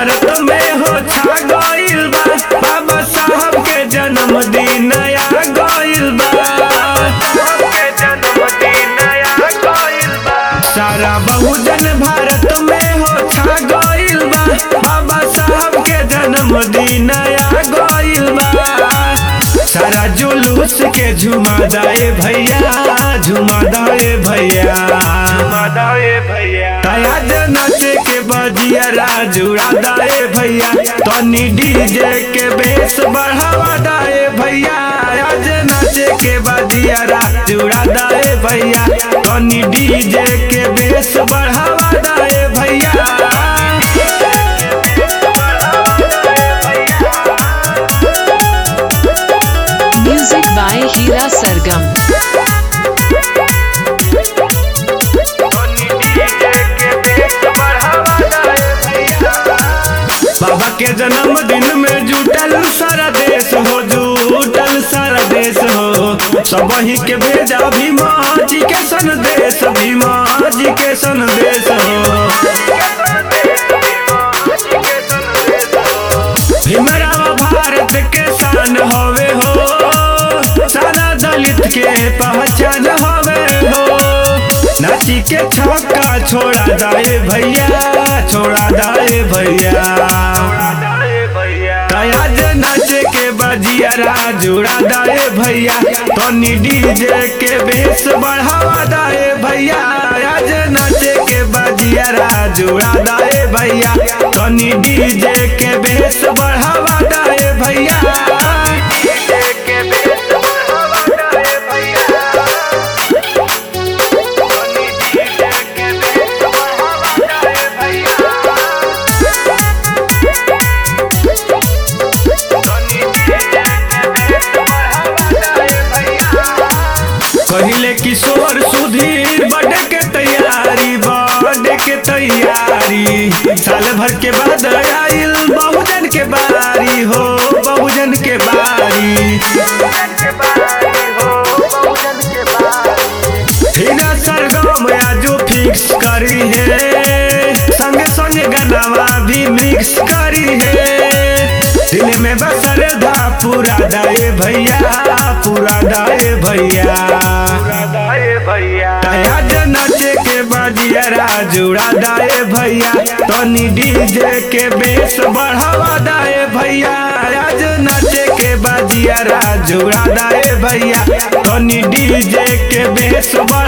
भारत में हो छा गइल बा, बाबा साहब के जन्मदिन आ गइल बा, सारा बहुजन भारत में हो छा गइल बा, बाबा साहब के जन्मदिन आ गइल बा। सारा जुलूस के झुमा दाए भैया, झुमा दाए भैया, झुमा दाए भैया। आज नाचे के बजिया जुड़ा दाए भैया, तनी डीजे के बेस बढ़ावा दाए भैया। आज नाचे के बजिया जुड़ा दाए भैया, तनी डीजे के बेस बढ़ावा दाए भैया। Music by Hira Sargam. बाबा के जन्मदिन में जुटल सारा देश हो, जुटल सारा देश हो। सब ही के भेजा भीमा जी के संदेश, भीमा जी के संदेश हो। भीमराव भारत के शान होवे हो, सारा दलित के पहचान होवे हो। नाची के छक्का छोड़ा दाए भैया, छोड़ा दाए भैया। आज नाचे के बजिया जुड़ा दाए भैया, तनी डीजे के बेस बढ़ावा दाए भैया। आज नाचे के बजिया जुड़ा दाए भैया, तनी डीजे के बेस बढ़ावा दाए भैया। पहले किशोर सुधीर बर्थडे के तैयारी, बर्थडे के तैयारी। साल भर के बाद आइल बहुजन के बारी हो, बहुजन के बारी। हीरा सरगम आजो फिक्स करी है, संगे संगे गनावा भी मिक्स करी है। दिल में बसर धा पूरा दाए भैया, पूरा दाए भैया। आज नाचे के बजिया जुड़ा दाए भैया, तनी डीजे के बेस बढ़ावा दाए भैया। आज नाचे के बजिया जुड़ा दाए भैया, तनी डीजे के बेस बढ़ावा